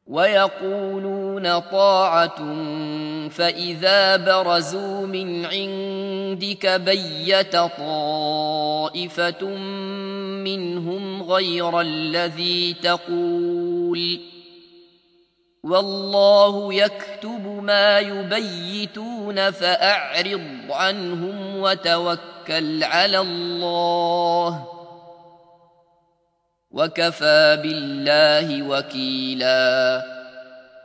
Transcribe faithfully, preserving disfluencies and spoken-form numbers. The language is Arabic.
ويقولون طاعة فإذا برزوا من عندك بيت طائفة منهم غير الذي تقول والله يكتب ما يبيتون فأعرض عنهم وتوكل على الله وكفى بالله وكيلا.